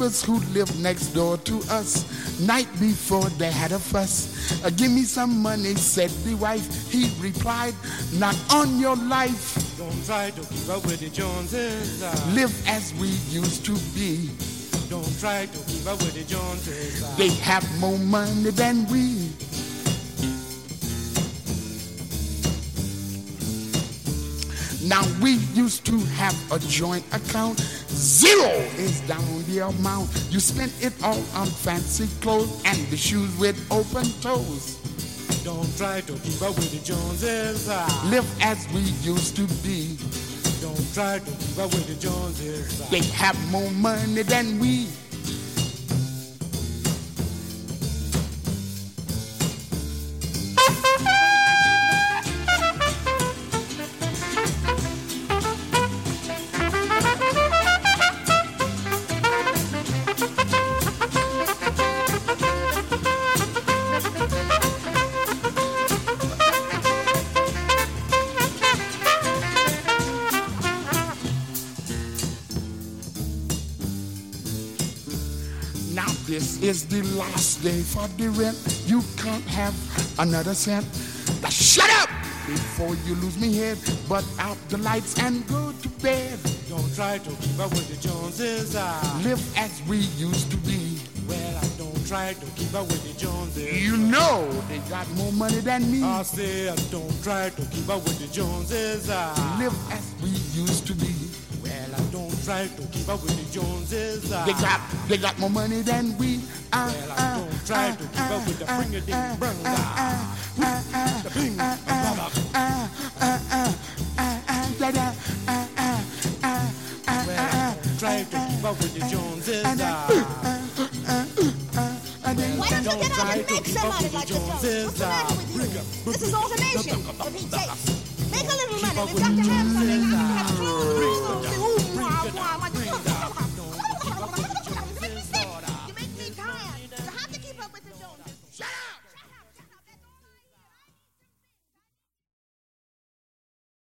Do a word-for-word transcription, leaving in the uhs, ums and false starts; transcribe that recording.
neighbors who lived next door to us, night before they had a fuss. Uh, give me some money, said the wife. He replied, not on your life. Don't try to keep up with the Joneses. Uh, Live as we used to be. Don't try to keep up with the Joneses. Uh, They have more money than we. Now we used to have a joint account. Zero is down the amount. You spent it all on fancy clothes and the shoes with open toes. Don't try to keep up with the Joneses. Uh, Live as we used to be. Don't try to keep up with the Joneses. Uh, They have more money than we. This is the last day for the rent. You can't have another cent. Now shut up before you lose me head. But out the lights and go to bed. Don't try to keep up with the Joneses. Uh, Live as we used to be. well, I don't try to keep up with the Joneses. You know they got more money than me. I say I don't try to keep up with the Joneses. Uh, Live as we used to be. well, I don't try to keep up with the Joneses. Uh, They got they got more money than we. Uh, well, I don't try to keep up with the bring-a-ding brung. The bing, uh, baba. Well, I don't try to keep up with the Joneses. Uh, Why don't you don't get out try and to make keep up somebody with the like the Joneses? Joneses. What's the matter with you? This is automation, for Pete's sake. Make a little money. We've got to have something. We've got to have